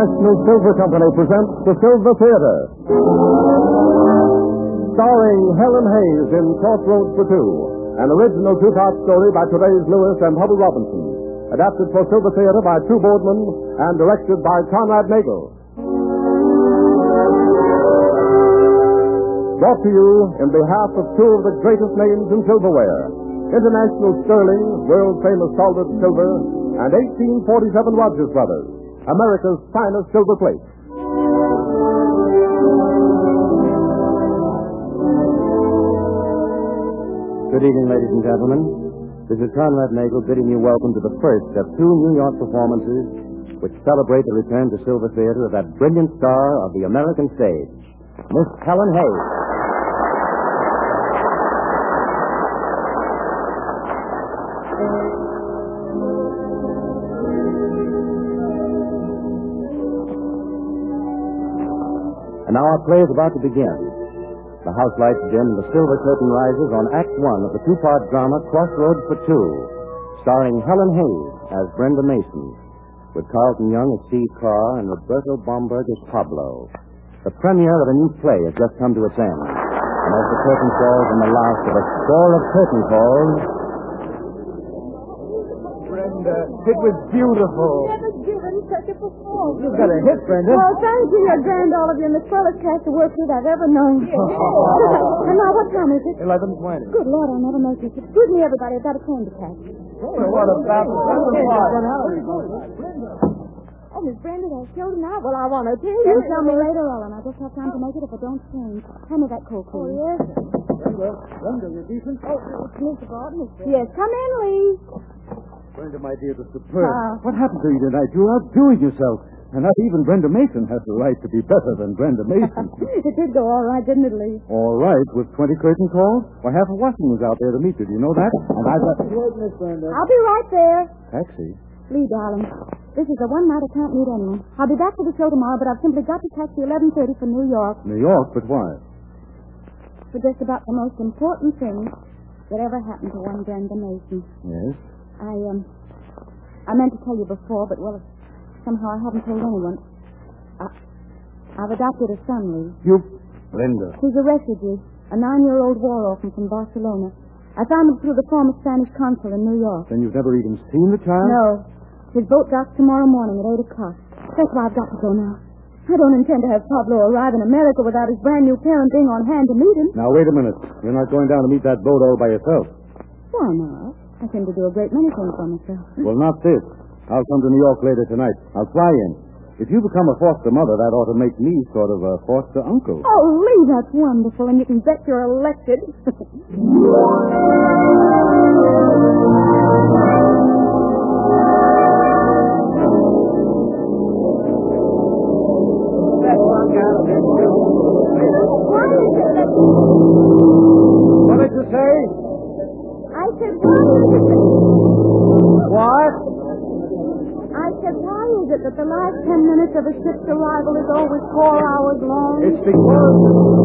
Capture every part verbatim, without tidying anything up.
International Silver Company presents the Silver Theater. Starring Helen Hayes in Crossroads for Two, an original two-part story by Therese Lewis and Hubble Robinson, adapted for Silver Theater by True Boardman and directed by Conrad Nagel. Brought to you in behalf of two of the greatest names in silverware, International Sterling, world-famous soldered silver, and eighteen forty-seven Rogers Brothers, America's finest silver plate. Good evening, ladies and gentlemen. This is Conrad Nagel bidding you welcome to the first of two New York performances which celebrate the return to Silver Theater of that brilliant star of the American stage, Miss Helen Hayes. And now our play is about to begin. The house lights dim and the silver curtain rises on Act One of the two-part drama Crossroads for Two, starring Helen Hayes as Brenda Mason, with Carlton Young as Steve Carr and Roberto Bomberg as Pablo. The premiere of a new play has just come to its end, and as the curtain falls on the last of a score of curtain calls... Brenda, it was beautiful. Never given such a performance. You've got a hit, Brenda. Well, thank you. You're grand, all of you, and the swellest cast of work suit I've ever known. And now, what time is it? eleven twenty. Good Lord, I'll never make it. Excuse me, everybody. I've got a train to catch. Well, what about the Oh, Miss Brenda, they're showing now. Well, I want to tell you. You tell me later, Ellen. I just have time to make it if I don't change. Hand me that coat, please. Oh, yes. Brenda, Brenda, you're decent. Oh, it's Mister Gordon. Yes, come in, Lee. Brenda, my dear, the superb. Uh, what happened to you tonight? You're outdoing yourself. And not even Brenda Mason has the right to be better than Brenda Mason. It did go all right, didn't it, Lee? All right, with twenty curtain calls? Why, half of Washington was out there to meet you. Do you know that? And I've got... Wait, Miss Brenda. I'll be right there. Taxi? Lee, darling, this is the one night I can't meet anyone. I'll be back for the show tomorrow, but I've simply got to catch the eleven thirty for New York. New York? But why? For just about the most important thing that ever happened to one Brenda Mason. Yes? I, um... I meant to tell you before, but, well, somehow I haven't told anyone. I, I've adopted a son, Lee. You... Brenda. He's a refugee, a nine-year-old war orphan from Barcelona. I found him through the former Spanish consul in New York. Then you've never even seen the child? No. His boat docks tomorrow morning at eight o'clock. That's why I've got to go now. I don't intend to have Pablo arrive in America without his brand-new parent being on hand to meet him. Now, wait a minute. You're not going down to meet that boat all by yourself. Why not? I seem to do a great many things for myself. Well, not this. I'll come to New York later tonight. I'll fly in. If you become a foster mother, that ought to make me sort of a foster uncle. Oh, Lee, that's wonderful, and you can bet you're elected. What did you say? I said, why is it that... What? I said, why is it that the last ten minutes of a ship's arrival is always four hours long? It's because...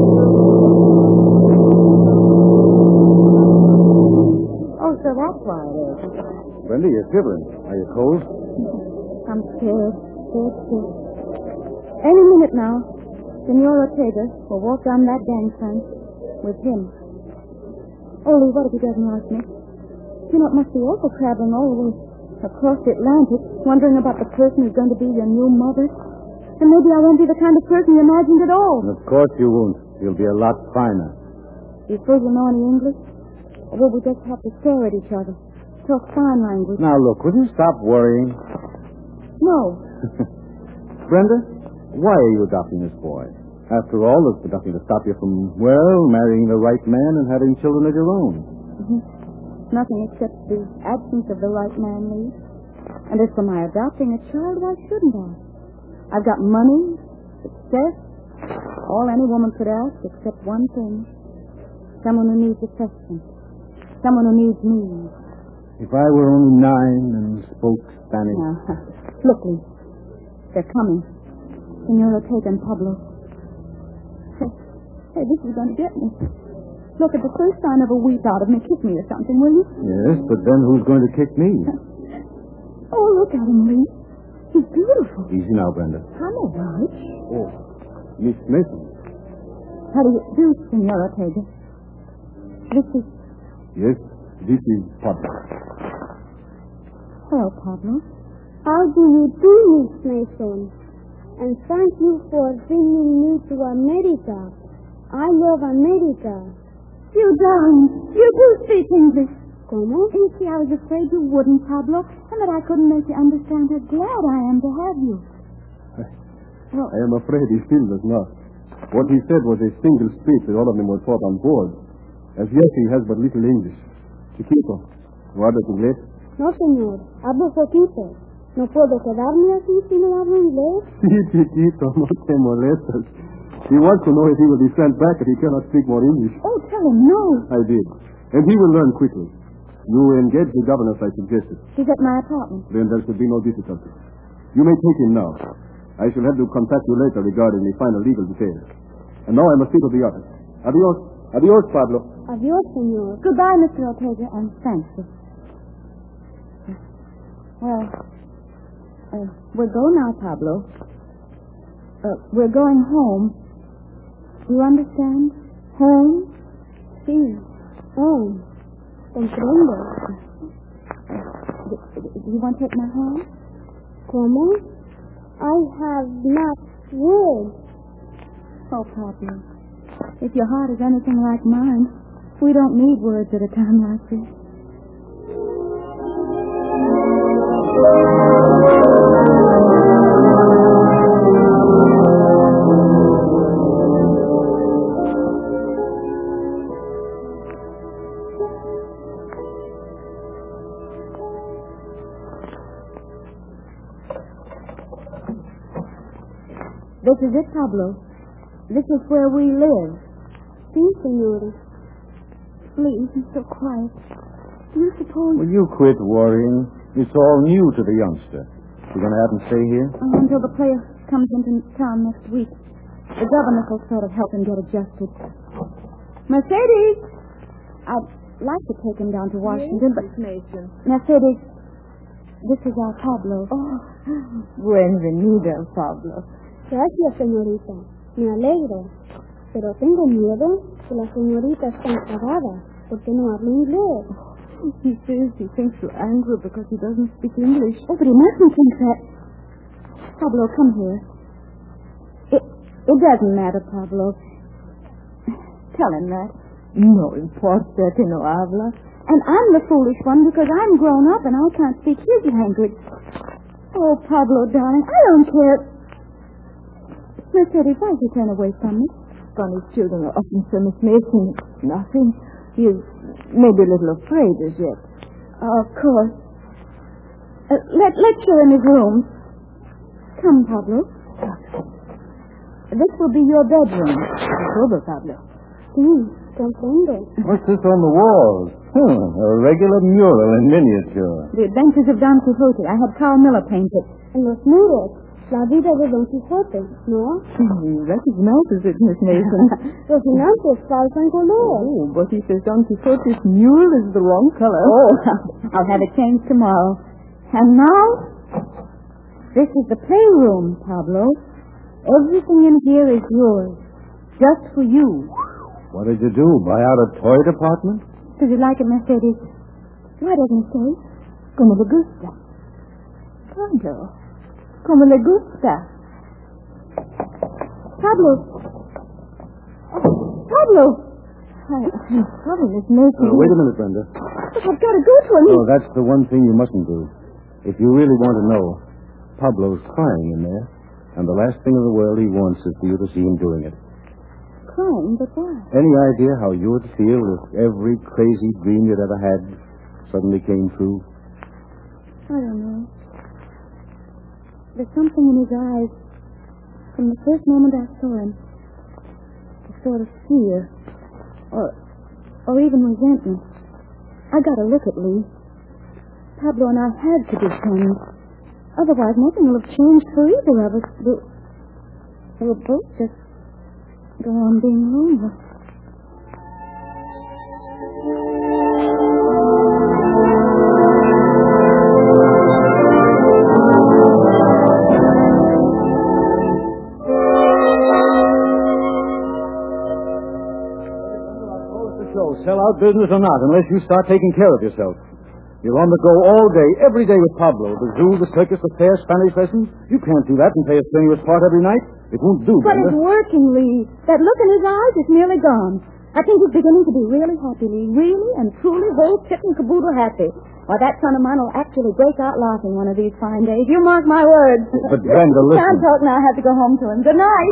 Oh, so that's why it is. Brenda, you're shivering. Are you cold? I'm scared. Scared, scared. Any minute now, Senor Ortega will walk down that gangplank with him. Oh, Lee, what if he doesn't like me? You know, it must be awful traveling all the way across the Atlantic, wondering about the person who's going to be your new mother. And maybe I won't be the kind of person you imagined at all. And of course you won't. You'll be a lot finer. Do you suppose you know any English? Or will we just have to stare at each other? Talk sign language? Now, look, will you stop worrying? No. Brenda, why are you adopting this boy? After all, there's nothing to stop you from, well, marrying the right man and having children of your own. Mm-hmm. Nothing except the absence of the right man, Lee. And as for my adopting a child, why shouldn't I? I've got money, success, all any woman could ask except one thing. Someone who needs affection. Someone who needs me. If I were only nine and spoke Spanish. Now, look, Lee. They're coming. Senor Ortega and Pablo. Hey, hey, this is going to get me. Look, at the first sign of a weep out of me, kick me or something, will you? Yes, but then who's going to kick me? Oh, look at him, Lee. He's beautiful. Easy now, Brenda. Hello, George. Oh, Miss Mason. How do you do, Senor Ortega? This is... Yes, this is Pablo. Hello, Pablo. How do you do, Miss Mason? And thank you for bringing me to America. I love America. You darling, you do speak English. ¿Cómo? You see, I was afraid you wouldn't, Pablo, and that I couldn't make you understand how glad I am to have you. Well, I am afraid he still does not. What he said was a single speech that all of them were taught on board. As yet, he has but little English. Chiquito, ¿no hablas inglés? No, señor. Hablo poquito. ¿No puedo quedarme aquí si no hablo inglés? Sí, chiquito, no te molestas. He wants to know if he will be sent back if he cannot speak more English. Oh, tell him no. I did. And he will learn quickly. You engage the governess I suggested. She's at my apartment. Then there should be no difficulty. You may take him now. I shall have to contact you later regarding the final legal details. And now I must see to the office. Adios. Adios, Pablo. Adios, señor. Goodbye, Mister Ortega, and thank you. Well, uh, we'll go now, Pablo. Uh, we're going home. You understand? Home? Sí. Home. Comprendo. Do, do you want to take my hand? ¿Cómo? I have not words. Oh, Pablo, if your heart is anything like mine, we don't need words at a time like this. This is it, Pablo. This is where we live. Sí, señora. Please, be so quiet. Do you suppose... Will you quit worrying? It's all new to the youngster. You going to have him stay here? Oh, until the player comes into town next week. The governor will sort of help him get adjusted. Mercedes! I'd like to take him down to Washington, but... Mason. Mercedes, this is our Pablo. Oh, bienvenido, Pablo. Gracias, señorita. Me alegro. Pero tengo miedo que la señorita está enfadada porque no habla inglés. He says he thinks you're angry because he doesn't speak English. Oh, but he mustn't think that. Pablo, come here. It, it doesn't matter, Pablo. Tell him that. No importa que no habla. And I'm the foolish one because I'm grown up and I can't speak his language. Oh, Pablo, darling, I don't care. Mercedes, why did you turn away from me? Funny children are often so Miss Mason. Nothing. He is maybe a little afraid as yet. Oh, of course. Uh, let, let's show him his room. Come, Pablo. This will be your bedroom. Over, Pablo. Sí, comprendo. What's this on the walls? Hmm, a regular mural in miniature. The Adventures of Don Quixote. I had Carl Miller paint it. En los muros, la vida de Don Quijote, ¿no? He recognizes it, Miss Mason. Los finanzas faltan color. Oh, but he says Don Quixote's mule is the wrong color. Oh, I'll have it changed tomorrow. And now, this is the playroom, Pablo. Everything in here is yours. Just for you. What did you do? Buy out a toy department? Does you like it, Mercedes? Why doesn't he say? Como le gusta. Pablo. Como le gusta. Pablo. Oh, Pablo. I, I'm sorry, Miss Mason. Uh, wait a minute, Brenda. I've got to go to him. Oh, that's the one thing you mustn't do. If you really want to know, Pablo's crying in there. And the last thing in the world he wants is for you to see him doing it. Crying, but why? Any idea how you would feel if every crazy dream you'd ever had suddenly came true? I don't know. There's something in his eyes from the first moment I saw him. A sort of fear. Or, or even resentment. I got to look at Lee. Pablo and I had to be friends. Otherwise, nothing will have changed for either of us. We'll, we'll both just go on being lonely. sell out business or not, unless you start taking care of yourself. You're on the go all day, every day with Pablo. The zoo, the circus, the fair, Spanish lessons. You can't do that and play a strenuous part every night. It won't do, But Brenda. it's working, Lee. That look in his eyes is nearly gone. I think he's beginning to be really happy, Lee. Really and truly whole kit and caboodle happy. Why, that son of mine will actually break out laughing one of these fine days. You mark my words. But, Brenda, listen. Can't talk now. I have to go home to him. Good night.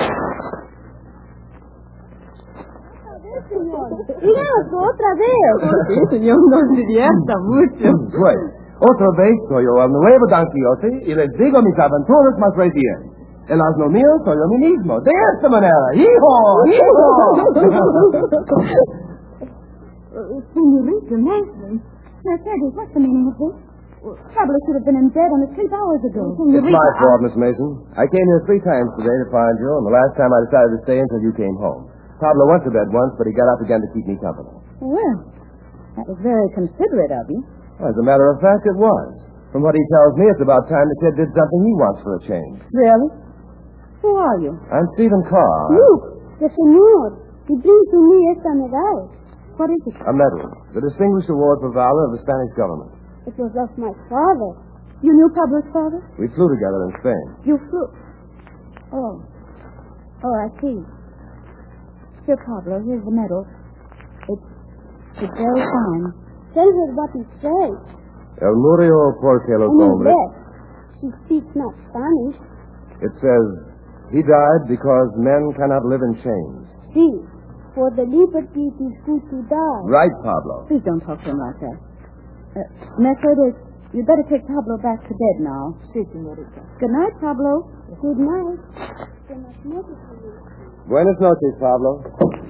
Hijos, otra vez. Sí, señor, nos divierta mucho. Pues, otra vez soy yo el nuevo Don Quixote y les digo mis aventuras más recientes. En las no mías soy yo mí mismo. De esta manera. ¡Hijo! ¡Hijo! Senorita Mason. Mercedes, what's the meaning of this? Pablo should have been in bed on his sleep hours ago. It's my fault, Miss Mason. I came here three times today to find you, and the last time I decided to stay until you came home. Pablo went to bed once, but he got up again to keep me company. Well, that was very considerate of you. Well, as a matter of fact, it was. From what he tells me, it's about time the kid did something he wants for a change. Really? Who are you? I'm Stephen Carr. Look, the señor. He brings to me esta medal. What is it? A medal. The Distinguished Award for Valor of the Spanish government. It was of my father. You knew Pablo's father? We flew together in Spain. You flew. Oh. Oh, I see. Here, Pablo, here's the medal. It's, it's very fine. Tell her what it says. El murió porque los And in hombres. bed. She speaks not Spanish. It says, he died because men cannot live in chains. See, for the liberty it is good to die. Right, Pablo. Please don't talk to him like that. Uh, Mercedes, you'd better take Pablo back to bed now. Sí, señorita. Good night, Pablo. Good night. Buenas noches, señor. Buenas noches, Pablo.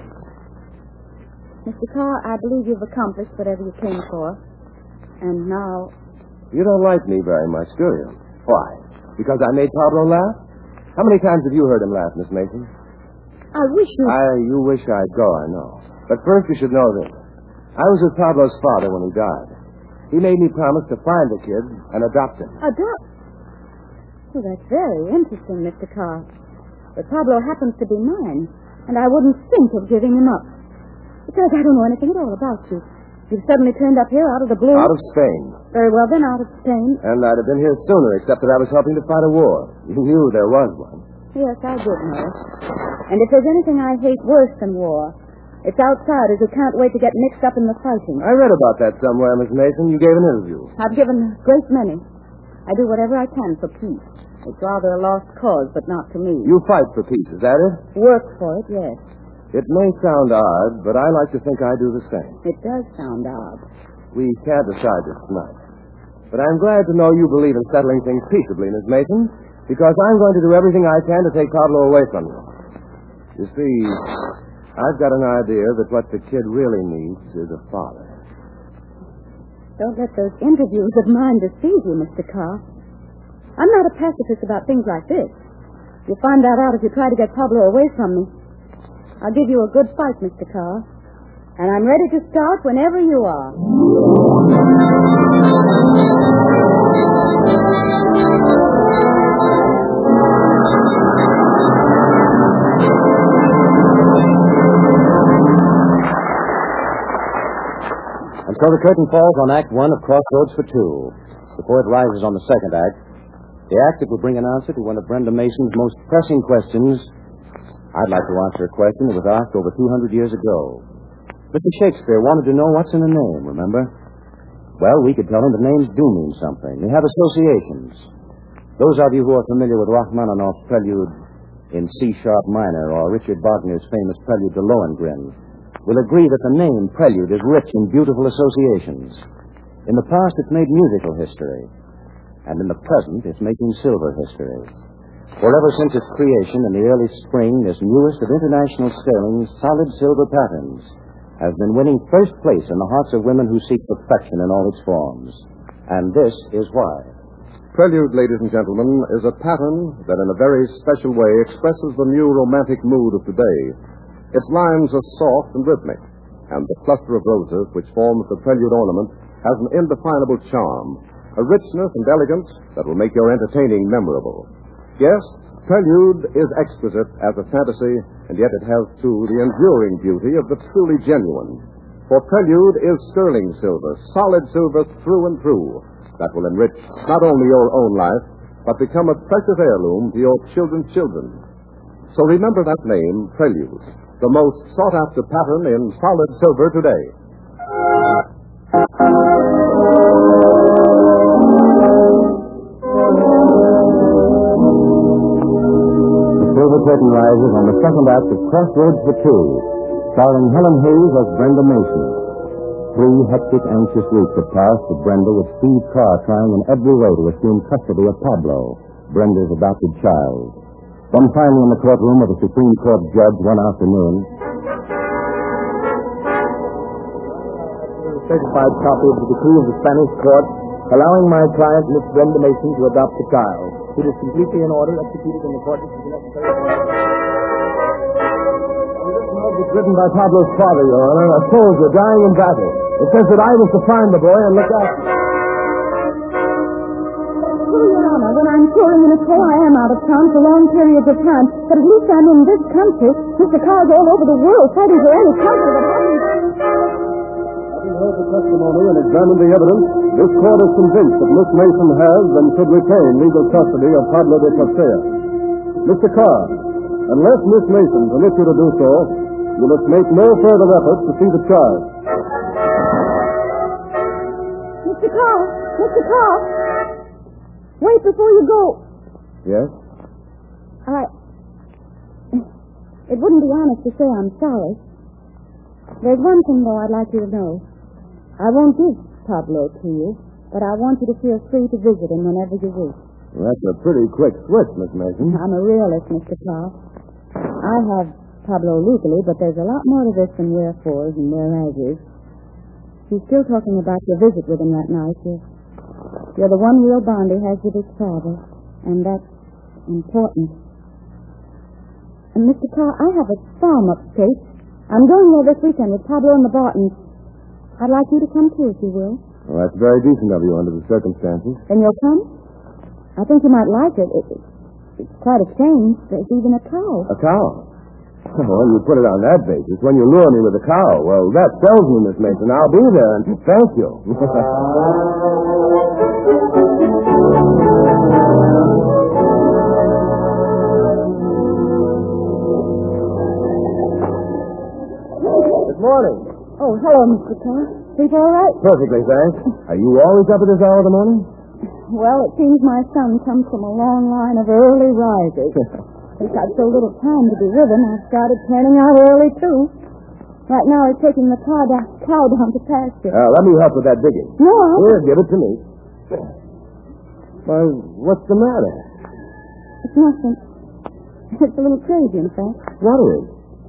Mister Carr, I believe you've accomplished whatever you came for. And now... You don't like me very much, do you? Why? Because I made Pablo laugh? How many times have you heard him laugh, Miss Mason? I wish you... I, you wish I'd go, I know. But first you should know this. I was with Pablo's father when he died. He made me promise to find the kid and adopt him. Adopt? Well, that's very interesting, Mister Carr. But Pablo happens to be mine, and I wouldn't think of giving him up. Because I don't know anything at all about you. You've suddenly turned up here out of the blue. Out of Spain. Very well, then, out of Spain. And I'd have been here sooner, except that I was helping to fight a war. You knew there was one. Yes, I did know. And if there's anything I hate worse than war, it's outsiders who can't wait to get mixed up in the fighting. I read about that somewhere, Miss Mason. You gave an interview. I've given a great many. I do whatever I can for peace. It's rather a lost cause, but not to me. You fight for peace, is that it? Work for it, yes. It may sound odd, but I like to think I do the same. It does sound odd. We can't decide this tonight. But I'm glad to know you believe in settling things peaceably, Miss Mason, because I'm going to do everything I can to take Pablo away from you. You see, I've got an idea that what the kid really needs is a father. Don't let those interviews of mine deceive you, Mister Carr. I'm not a pacifist about things like this. You'll find that out if you try to get Pablo away from me. I'll give you a good fight, Mister Carr. And I'm ready to start whenever you are. And so the curtain falls on Act One of Crossroads for Two. Before it rises on the second act, the act that will bring an answer to one of Brenda Mason's most pressing questions. I'd like to answer a question that was asked over two hundred years ago. Mister Shakespeare wanted to know what's in a name, remember? Well, we could tell him that names do mean something. They have associations. Those of you who are familiar with Rachmaninoff's prelude in C-sharp minor or Richard Wagner's famous prelude to Lohengrin will agree that the name prelude is rich in beautiful associations. In the past, it's made musical history. And in the present, it's making silver history. For ever since its creation in the early spring, this newest of International Sterling's solid silver patterns has been winning first place in the hearts of women who seek perfection in all its forms. And this is why. Prelude, ladies and gentlemen, is a pattern that in a very special way expresses the new romantic mood of today. Its lines are soft and rhythmic, and the cluster of roses which forms the prelude ornament has an indefinable charm, a richness and elegance that will make your entertaining memorable. Yes, Prelude is exquisite as a fantasy, and yet it has, too, the enduring beauty of the truly genuine. For Prelude is sterling silver, solid silver through and through, that will enrich not only your own life, but become a precious heirloom to your children's children. So remember that name, Prelude, the most sought-after pattern in solid silver today. The silver curtain rises on the second act of Crossroads for Two, starring Helen Hayes as Brenda Mason. Three hectic, anxious weeks have passed with Brenda, with Steve Carr trying in every way to assume custody of Pablo, Brenda's adopted child. Then finally in the courtroom of the Supreme Court judge one afternoon, a certified copy of the decree of the Spanish court allowing my client, Miss Brenda Mason, to adopt the child. It is completely in order, executed in accordance with the necessary... It's written by Pablo's father, Your Honor, a soldier dying in battle. It says that I was to find the boy and look after him. Oh, Your Honor, when I'm touring in a car, I am out of town for long periods of time. But at least I'm in this country. Mister Carr's all over the world fighting for any country that hasn't... Having heard the testimony and examined the evidence, this court is convinced that Miss Mason has and should retain legal custody of Pablo de Cortea. Mister Carr, unless Miss Mason permits you to do so, you must make no further efforts to see the child. Mister Carr! Mister Carr! Wait before you go. Yes? I... It wouldn't be honest to say I'm sorry. There's one thing, though, I'd like you to know. I won't give Pablo to you, but I want you to feel free to visit him whenever you wish. Well, that's a pretty quick switch, Miss Mason. I'm a realist, Mister Carr. I have Pablo legally, but there's a lot more to this than wherefores and whereases. He's still talking about your visit with him that night. You're, you're the one real bond he has with his father, and that's important. And, Mister Carr, I have a farm upstate. I'm going there this weekend with Pablo and the Bartons. I'd like you to come too, if you will. Well, that's very decent of you under the circumstances. Then you'll come? I think you might like it. it, it it's quite a change. There's even a cow. A cow? Well, you put it on that basis. When you lure me with a cow, well, that sells me, Miss Mason. I'll be there, and thank you. Good morning. Oh, hello, Mister Carr. Sleep all right? Perfectly, thanks. Are you always up at this hour of the morning? Well, it seems my son comes from a long line of early risers. Since I've so little time to be with him, I've started turning out early, too. Right now, he's taking the cow down, cow down to pasture. Uh, let me help with that digging. No, I'll... Here, give it to me. Why, what's the matter? It's nothing. It's a little crazy, in fact. What is?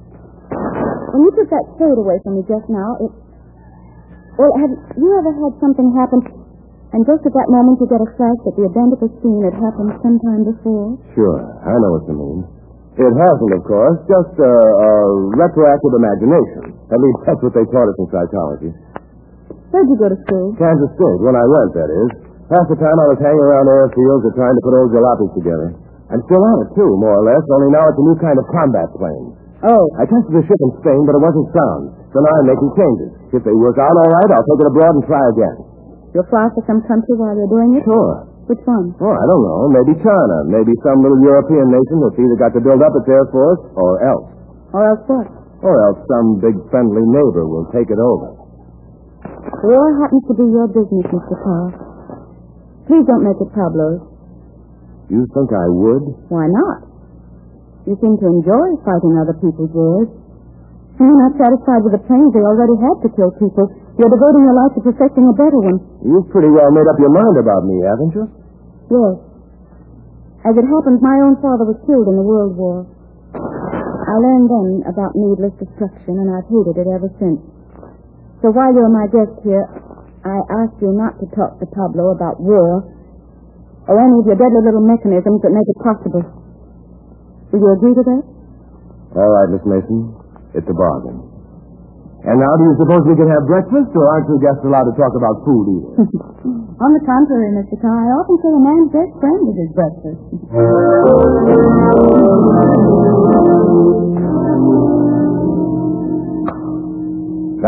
When you took that spade away from me just now, it... Well, have you ever had something happen, and just at that moment you get a flash that the identical scene had happened sometime before? Sure, I know what you mean. It hasn't, of course, just a, a retroactive imagination. At least that's what they taught us in psychology. Where'd you go to school? Kansas State, when I went, that is. Half the time I was hanging around airfields or trying to put old jalopies together. I'm still on it, too, more or less, only now it's a new kind of combat plane. Oh. I tested the ship in Spain, but it wasn't sound. So now I'm making changes. If they work out all right, I'll take it abroad and try again. You'll fly for some country while you're doing it? Sure. Which one? Oh, I don't know. Maybe China. Maybe some little European nation that's either got to build up its Air Force or else. Or else what? Or else some big friendly neighbor will take it over. War happens to be your business, Mister Carr. Please don't make it Pablo's. You think I would? Why not? You seem to enjoy fighting other people's wars. You're not satisfied with the planes they already had to kill people. You're devoting your life to perfecting a better one. You've pretty well made up your mind about me, haven't you? Yes. As it happens, my own father was killed in the World War. I learned then about needless destruction, and I've hated it ever since. So while you're my guest here, I ask you not to talk to Pablo about war or any of your deadly little mechanisms that make it possible. Will you agree to that? All right, Miss Mason. It's a bargain. And now, do you suppose we can have breakfast, or aren't you guests allowed to talk about food either? On the contrary, Mister Carr, I often say a man's best friend is his breakfast.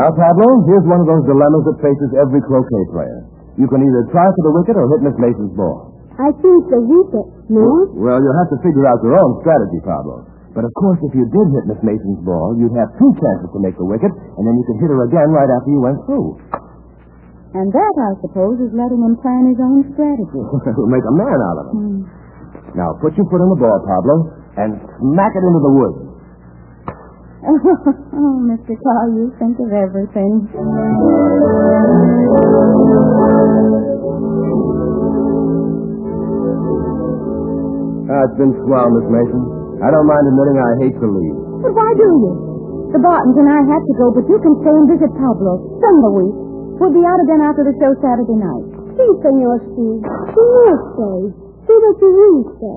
Now, Pablo, here's one of those dilemmas that faces every croquet player. You can either try for the wicket or hit Miss Mason's ball. I think the wicket, no? Well, you'll have to figure out your own strategy, Pablo. But, of course, if you did hit Miss Mason's ball, you'd have two chances to make the wicket, and then you could hit her again right after you went through. And that, I suppose, is letting him plan his own strategy. It'll make a man out of him. Hmm. Now, put your foot on the ball, Pablo, and smack it into the wood. Oh, Mister Carr, you think of everything. Ah, it's been swell, Miss Mason. I don't mind admitting I hate to leave. But why do you? The Bartons and I had to go, but you can stay and visit Pablo. Spend the week. We'll be out again after the show Saturday night. Sí, Senor Steve. She will stay. See that you really stay.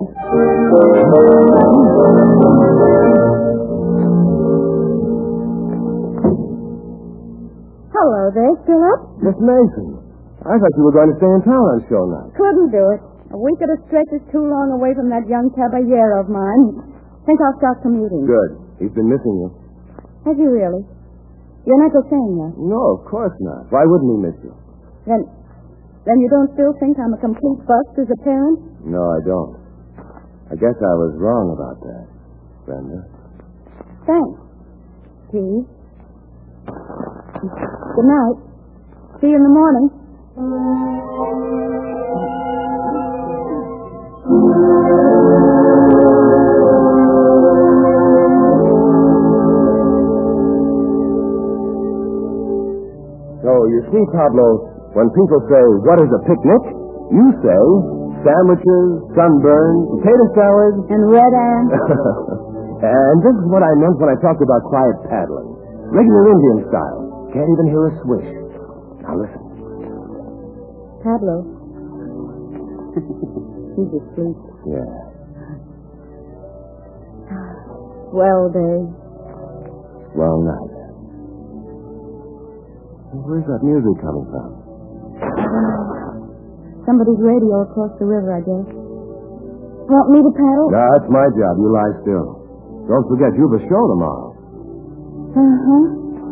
Hello there, Philip. Miss Mason, I thought you were going to stay in town on show night. Couldn't do it. A week at a stretch is too long away from that young caballero of mine. Think I'll start commuting. Good. He's been missing you. Have you really? You're not just saying that. No, of course not. Why wouldn't he miss you? Then, then you don't still think I'm a complete bust as a parent? No, I don't. I guess I was wrong about that, Brenda. Thanks, Steve. Good night. See you in the morning. So, you see, Pablo, when people say, what is a picnic? You say, sandwiches, sunburn, potato salad. And red ants. And this is what I meant when I talked about quiet paddling. Regular Indian style. Can't even hear a swish. Now listen. Pablo. He's asleep. Yeah. Swell day. Swell night. Where's that music coming from? I don't know. Somebody's radio across the river, I guess. Want me to paddle? No, that's my job. You lie still. Don't forget, you've a show tomorrow. Uh-huh.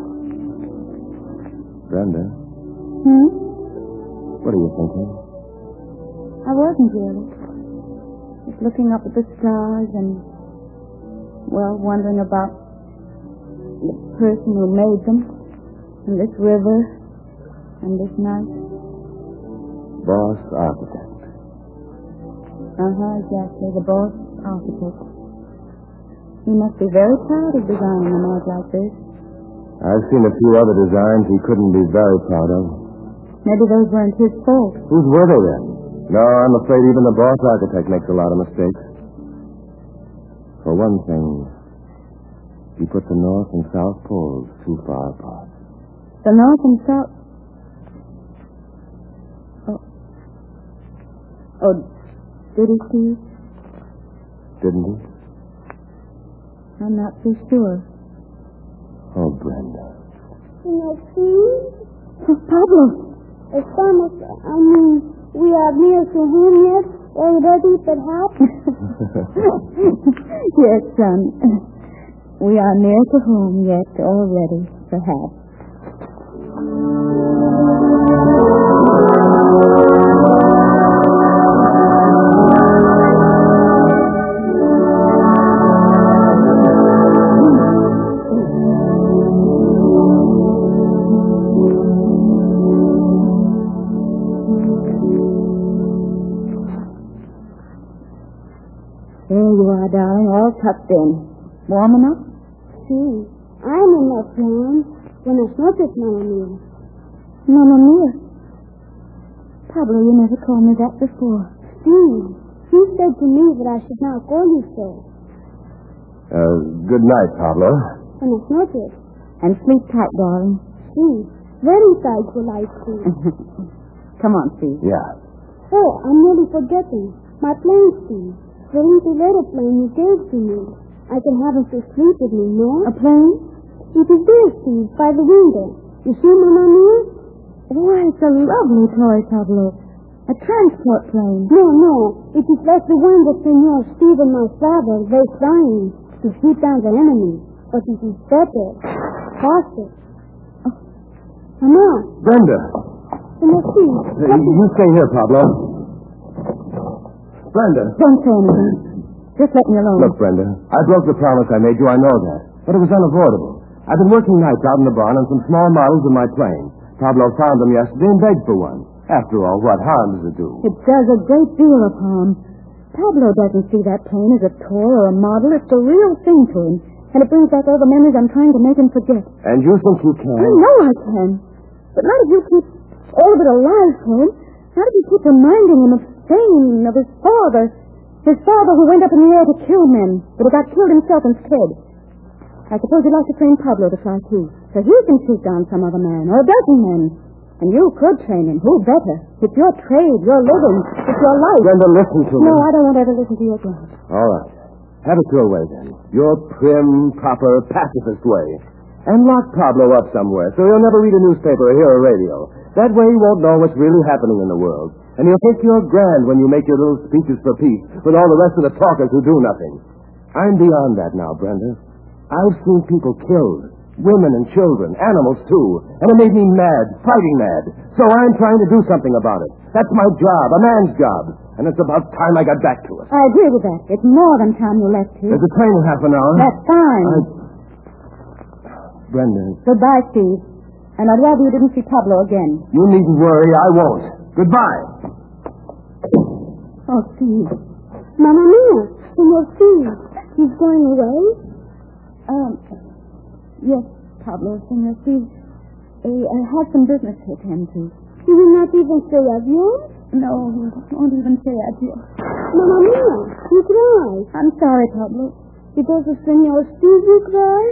Brenda, Hmm? what are you thinking? I wasn't really. Just looking up at the stars and, well, wondering about the person who made them, and this river, and this night. Boss architect. Uh-huh, exactly. The boss architect. He must be very proud of designing a night like this. I've seen a few other designs he couldn't be very proud of. Maybe those weren't his fault. Whose were they then? No, I'm afraid even the boss architect makes a lot of mistakes. For one thing, he put the North and South Poles too far apart. The North and South... Oh. Oh, did he, Steve? Didn't he? I'm not so sure. Oh, Brenda. Senor Steve? Oh, Pablo. Estamos, I mean, we are near to home yet? Already, perhaps? Yes, son. We are near to home yet already, perhaps. There you are, darling, all tucked in. Warm enough? Sí. I'm enough warm. Buenas noches, Mamma Mia. Mamma Mia. Pablo, you never called me that before. Steve, you said to me that I should not call you so. Uh, good night, Pablo. Buenas noches. And sleep tight, darling. Sí. Very tight will I sleep. Come on, Steve. Yeah. Oh, I'm nearly forgetting. My plane, Steve. The little letter plane you gave to me. I can have it to sleep with me, no? A plane? It is there, Steve, by the window. You see, Mamma Mia? Why, it's a lovely toy, Pablo. A transport plane. No, no. It is like the one that Senor Steve and my father were flying to shoot down the enemy. But it is better, faster. Oh, Mama. Brenda. Merci. Uh, you stay here, Pablo. Brenda. Don't say anything. Just let me alone. Look, Brenda, I broke the promise I made you, I know that. But it was unavoidable. I've been working nights out in the barn on some small models of my plane. Pablo found them yesterday and begged for one. After all, what harm does it do? It does a great deal of harm. Pablo doesn't see that plane as a toy or a model. It's the real thing to him. And it brings back all the memories I'm trying to make him forget. And you think you can? I know I can. But not if you keep all of it alive for him. Not if you keep reminding him of Spain, of his father. His father who went up in the air to kill men, but who got killed himself instead. I suppose you'd like to train Pablo to fly too, so he can shoot down some other man, or a dozen men. And you could train him. Who better? It's your trade, your living. It's your life. Brenda, listen to me. No, I don't want to ever listen to your grounds. All right. Have it your way, then. Your prim, proper, pacifist way. And lock Pablo up somewhere, so he'll never read a newspaper or hear a radio. That way he won't know what's really happening in the world. And he'll think you're grand when you make your little speeches for peace with all the rest of the talkers who do nothing. I'm beyond that now, Brenda. I've seen people killed. Women and children, animals too. And it made me mad, fighting mad. So I'm trying to do something about it. That's my job, a man's job. And it's about time I got back to it. I agree with that. It's more than time you left here. There's a train in half an hour. That's fine. I... Brenda. Goodbye, Steve. And I'd rather you didn't see Pablo again. You needn't worry, I won't. Goodbye. Oh, Steve. Mamma mia, Senor Steve. He's going away? Um, yes, Pablo, Senor Steve. Uh, I have some business to attend to. He will not even say adios? No, he won't even say adios. Mamma mia, he cries. I'm sorry, Pablo. Because of Senor Steve you cry?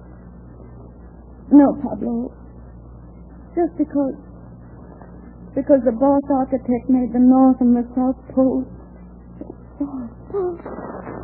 No, Pablo. Just because... Because the boss architect made the North and the South Pole so far apart.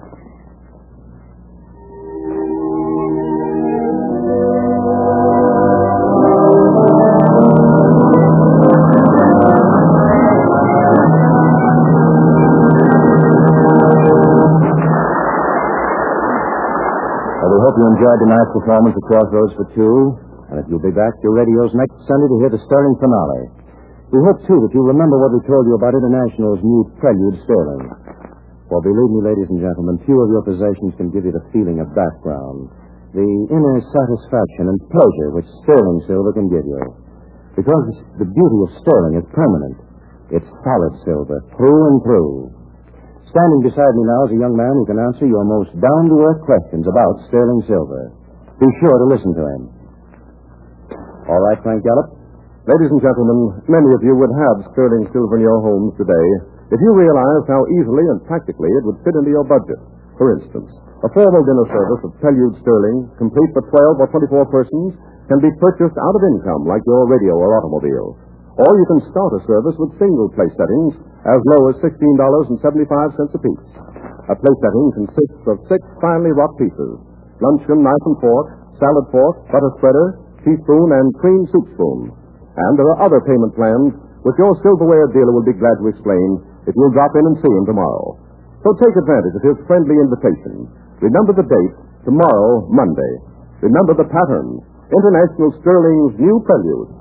Well, we hope you enjoyed tonight's performance of Crossroads for Two. And if you'll be back to your radios next Sunday to hear the Sterling finale. We hope, too, that you'll remember what we told you about International's new Prelude Sterling. For believe me, ladies and gentlemen, few of your possessions can give you the feeling of background, the inner satisfaction and pleasure which sterling silver can give you. Because the beauty of sterling is permanent. It's solid silver, through and through. Standing beside me now is a young man who can answer your most down-to-earth questions about sterling silver. Be sure to listen to him. All right, Frank Gallup? Ladies and gentlemen, many of you would have sterling silver in your homes today if you realized how easily and practically it would fit into your budget. For instance, a formal dinner service of Prelude sterling, complete for twelve or twenty-four persons, can be purchased out of income like your radio or automobile. Or you can start a service with single place settings as low as sixteen dollars and seventy-five cents apiece. A place setting consists of six finely wrought pieces: luncheon knife and fork, salad fork, butter spreader, teaspoon, and cream soup spoon. And there are other payment plans which your silverware dealer will be glad to explain if you'll drop in and see him tomorrow. So take advantage of his friendly invitation. Remember the date, tomorrow, Monday. Remember the pattern, International Sterling's new Prelude.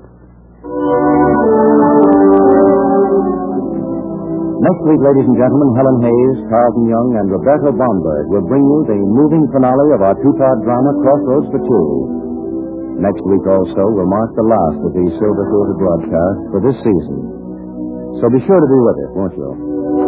Next week, ladies and gentlemen, Helen Hayes, Carlton Young, and Roberto Bomberg will bring you the moving finale of our two-part drama, Crossroads for Two. Next week also will mark the last of these Silver Theater broadcasts for this season. So be sure to be with us, won't you?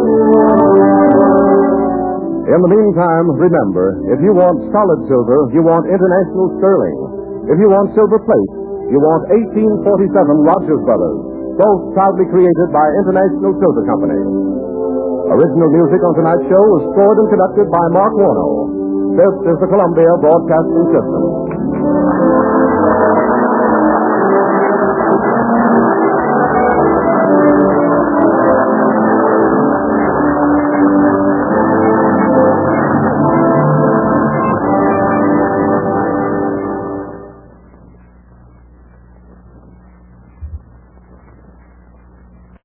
In the meantime, remember, if you want solid silver, you want International Sterling. If you want silver plate, you want eighteen forty-seven Rogers Brothers, both proudly created by International Silver Company. Original music on tonight's show was scored and conducted by Mark Warno. This is the Columbia Broadcasting System.